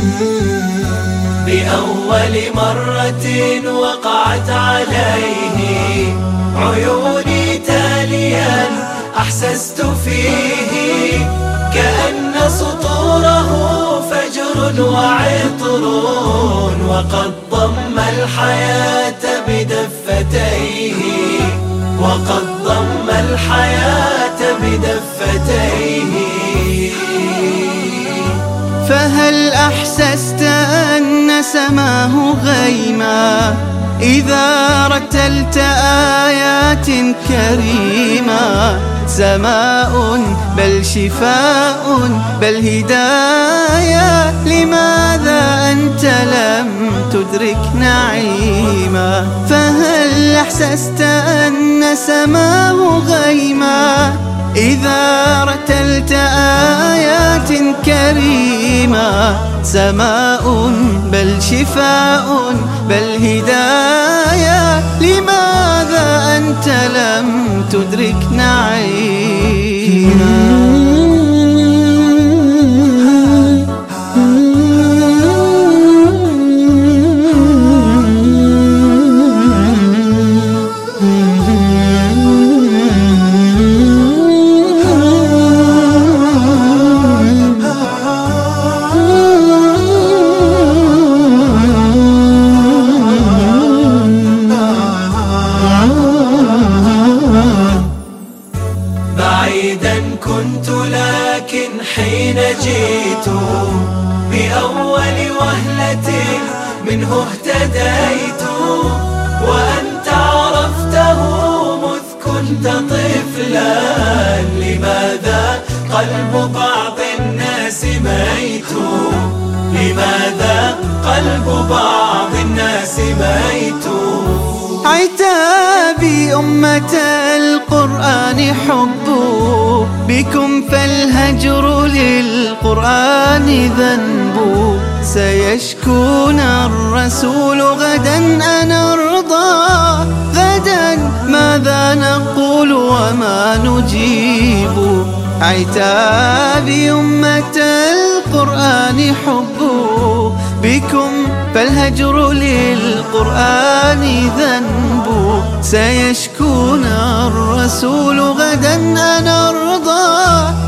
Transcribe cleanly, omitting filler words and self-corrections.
بأول مرة وقعت عليه عيوني تاليا أحسست فيه كأن سطوره فجر وعطر، وقد ضم الحياة بدفتيه، وقد ضم الحياة بدفتيه. فهل أحسست أن سماه غيما إذا رتلت آيات كريمة؟ سماء بل شفاء بل هداية، لماذا أنت لم تدرك نعيما؟ فهل أحسست أن سماه غيما إذا رتلت آيات كريمة؟ سماء بل شفاء بل هداية، لماذا أنت لم تدرك نعيما؟ بعيدا كنت لكن حين جئت بأول وهلة منه اهتديت، وأنت عرفته مذ كنت طفلا، لماذا قلب بعض الناس ميت؟ لماذا قلب بعض الناس ميت؟ عتابي أمة القرآن حب بكم، فالهجر للقرآن ذنب. سيشكونا الرسول غدا أنرضى، غدا ماذا نقول وما نجيب؟ عتابي أمة القرآن حب بكم، فالهجر للقرآن ذنب. سيشكونا الرسول غدا أنرضى،